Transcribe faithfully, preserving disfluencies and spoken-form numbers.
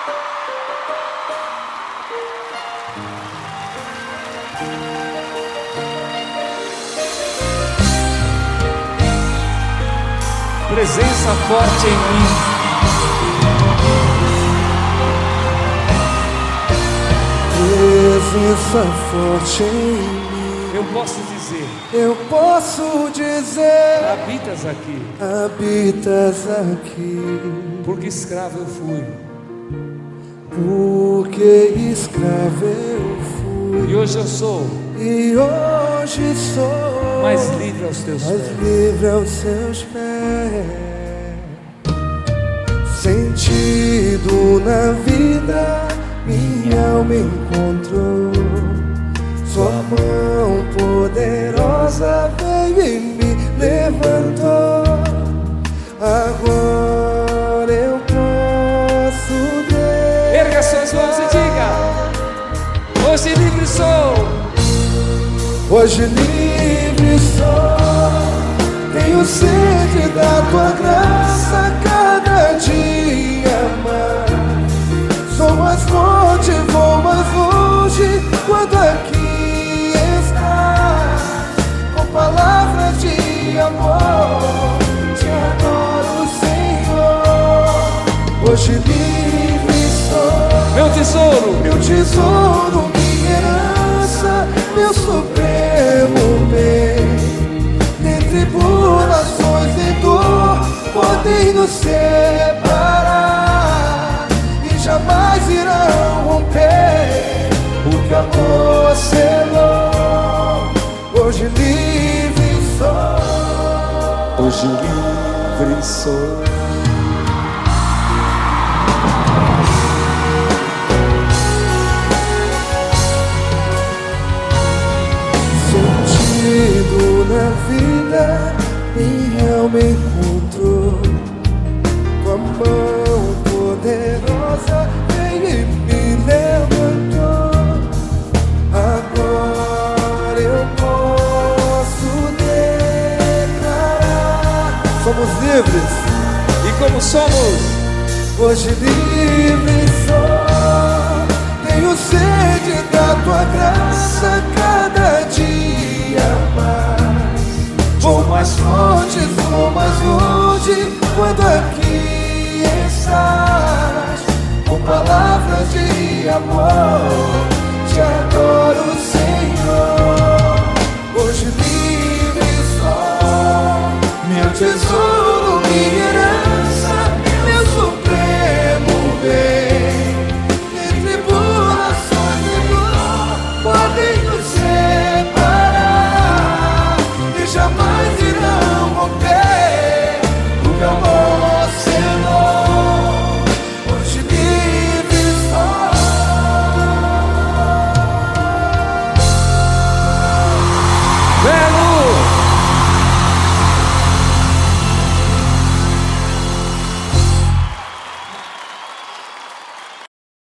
Presença forte em mim. Presença forte em mim. Eu posso dizer, eu posso dizer, habitas aqui, habitas aqui, porque escravo eu fui, porque escravo eu fui, e hoje eu sou, e hoje sou, mais livre aos teus mais pés, livre aos seus pés, sentido na vida, minha alma encontrou. Sua mão poderosa veio e me levantou. Agora eu posso ver. Erga suas mãos e diga: hoje livre sou. Hoje livre sou. Tenho sede da tua graça cada dia mais. Sou mais forte, vou mais longe quando aqui palavras de amor, te adoro, Senhor. Hoje livre sou, meu tesouro, meu tesouro, minha herança, meu supremo bem. Nem tribulações nem dor podem nos separar e jamais irão romper o que amor selou. Hoje livre sou. Hoje livre sou. Sentido na vida, minha alma encontrou. Tua mão poderosa veio e me levantou. Agora eu posso declarar: somos livres. E como somos? Hoje livre sou. Tenho sede da tua graça cada dia mais. Vou mais forte, vou mais longe quando aqui